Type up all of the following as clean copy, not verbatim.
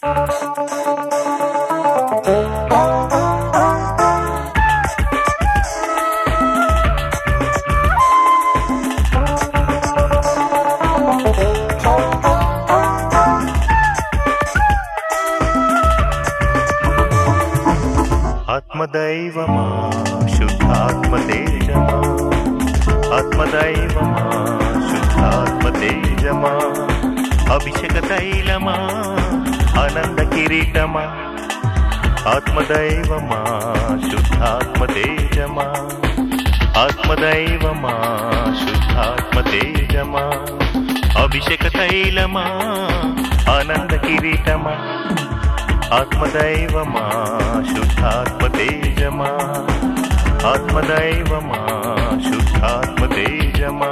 ఆత్మదైవమా శుద్ధాత్మతేజమా, ఆత్మదైవమా శుద్ధాత్మతేజమా, అభిషేక తైలమా ఆనంద కిరీటమా, ఆత్మదైవమా శుద్ధాత్మతేజమా, ఆత్మదైవమా శుద్ధాత్మతేజమా, అభిషేక తైలమా ఆనంద కిరీటమా, ఆత్మదైవమా శుద్ధాత్మతేజమా, ఆత్మదైవమా శుద్ధాత్మతేజమా.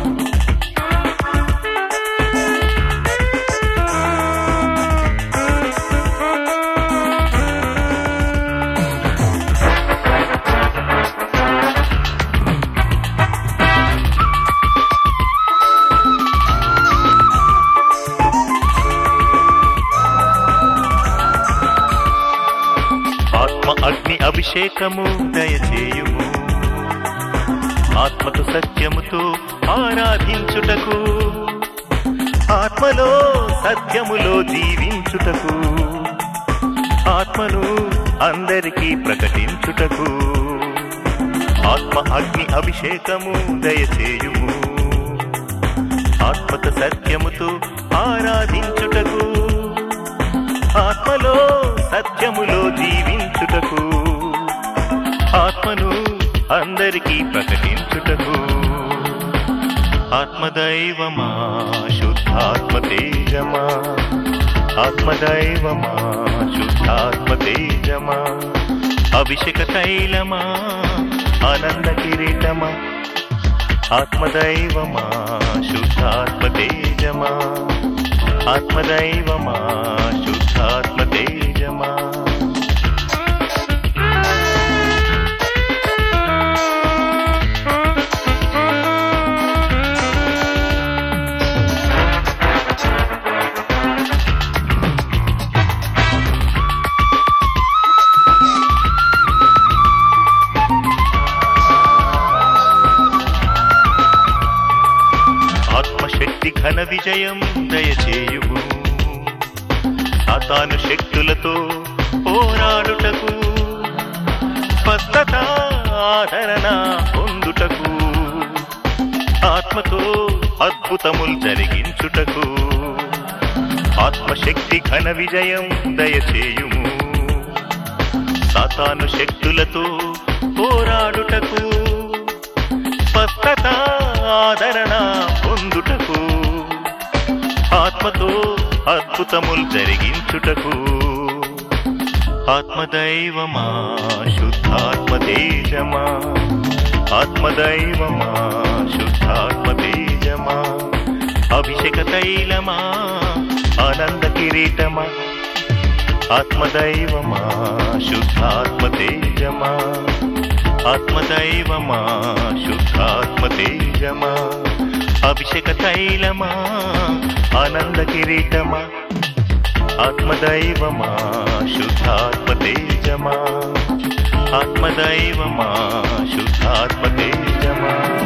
అగ్ని అభిషేకము దయచేయుము, ఆత్మతో సత్యముతో ఆరాధించుటకు, ఆత్మలో సత్యములో జీవించుటకు, ఆత్మను అందరికీ ప్రకటించుటకు. ఆత్మ అగ్ని అభిషేకము దయచేయుము, ఆత్మతో సత్యముతో ఆరాధించుటకు, ఆత్మలో సత్యములో జీవించుటకు, ఆత్మను అందరికీ ప్రకటించుటకు. ఆత్మదైవమా శుద్ధాత్మతేజమా, ఆత్మదైవమా శుద్ధాత్మతేజమా, అభిషేక తైలమా ఆనంద కిరీటమా, ఆత్మదైవమా శుద్ధాత్మతేజమా, ఆత్మదైవమా శుద్ధాత్మతేజమా. ఆత్మశక్తి ఘన విజయం దయచేయుము, సాతాను శక్తులతో పోరాడుటకు, స్వస్థత ఆదరణ పొందుటకు, ఆత్మతో అద్భుతములు జరిగించుటకు. ఆత్మశక్తి ఘన విజయం దయచేయుము, సాతాను శక్తులతో పోరాడుటకు, స్వస్థత ఆదరణ పొందుటకు, ఆత్మతో అద్భుతములు జరిగించుటకు. ఆత్మదైవమా శుద్ధాత్మతేజమా, ఆత్మదైవమా శుద్ధాత్మతేజమా, అభిషేక తైలమా ఆనంద కిరీటమా, ఆత్మదైవమా శుద్ధాత్మతేజమా, ఆత్మదైవమా శుద్ధాత్మతేజమా, అభిషేక తైలమా ఆనంద కిరీటమా, ఆత్మదైవమా శుద్ధాత్మతేజమా, ఆత్మదైవమా శుద్ధాత్మతేజమా.